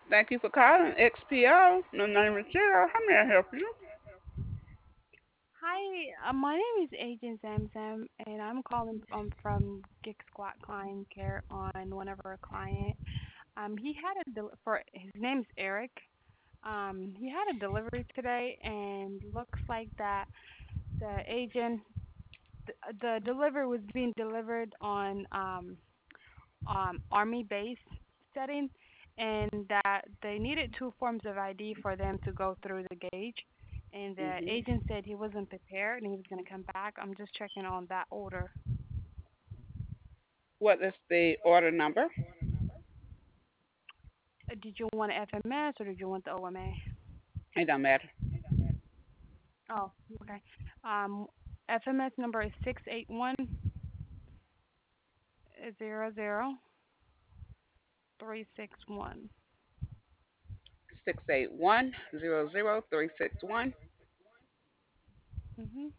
Thank you for calling XPO. My name is Jill. How may I help you? Hi, my name is Agent Zamzam, and I'm calling from Gig Squad Client Care on one of our client. He had for his name's Eric. He had a delivery today, and looks like that the agent, the delivery was being delivered on Army base setting, and that they needed two forms of ID for them to go through the gauge. And the hmm agent said he wasn't prepared and he was going to come back. I'm just checking on that order. What is the order number? Did you want FMS or did you want the OMA? It don't matter. Oh, okay. Um, FMS number is 681-00-361. 681-00-361. Mhm.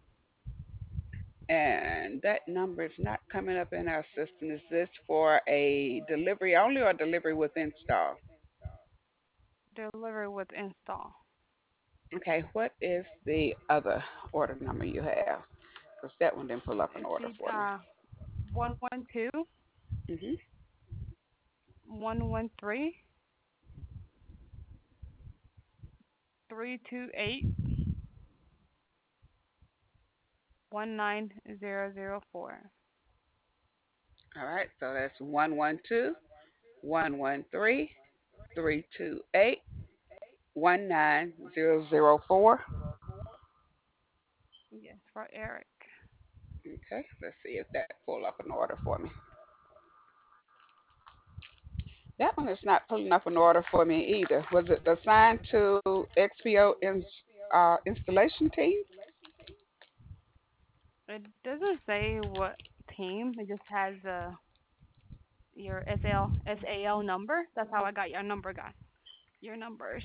And that number is not coming up in our system. Is this for a delivery only or delivery with install? Delivery with install. Okay, what is the other order number you have? Because that one didn't pull up an It's order for me. 112 hmm 113 328 19004. All right, so that's 112 113 328 19004. Yes, for Eric. Okay, let's see if that pull up an order for me. That one is not pulling up an order for me either. Was it assigned to XPO installation team? It doesn't say what team. It just has your SAL number. That's how I got your number, guy. Your numbers.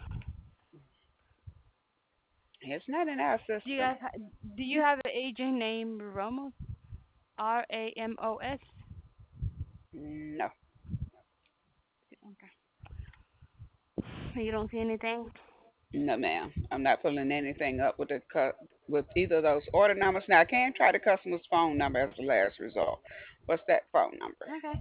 It's not in our Do you system. guys do you have an agent named Ramos? Ramos? No, Okay. You don't see anything? no, ma'am. I'm not pulling anything up with with either of those order numbers. Now I can try the customer's phone number as the last result. What's that phone number? Okay.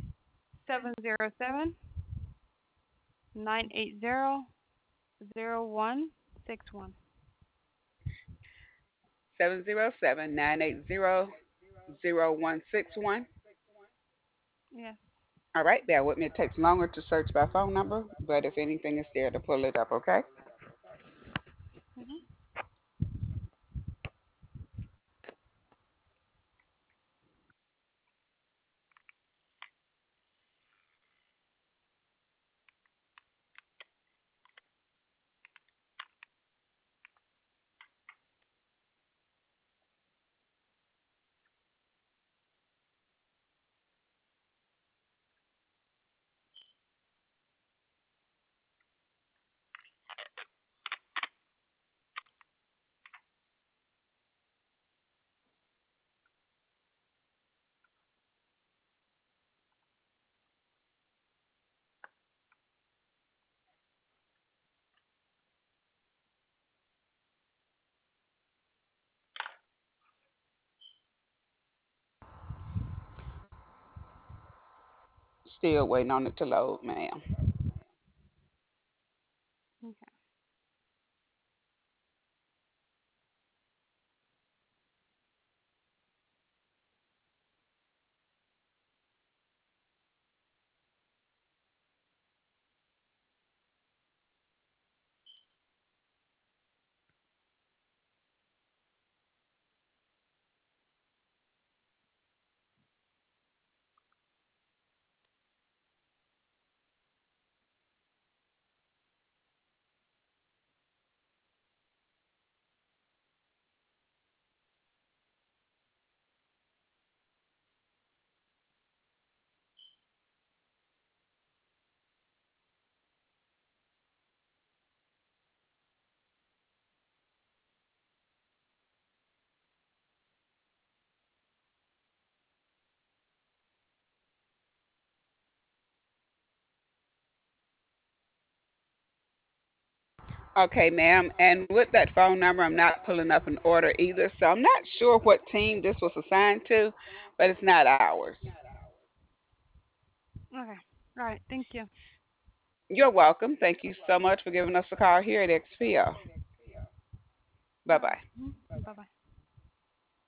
707-980-0161. 707-980-0161. Yes. All right, bear with me. It takes longer to search by phone number, but if anything is there to pull it up, okay? Mhm. Still waiting on it to load, ma'am. Okay. Okay, ma'am. And with that phone number, I'm not pulling up an order either. So I'm not sure what team this was assigned to, but it's not ours. Okay. All right. Thank you. You're welcome. Thank you so much for giving us a call here at XPO. Bye All right. bye. Bye bye.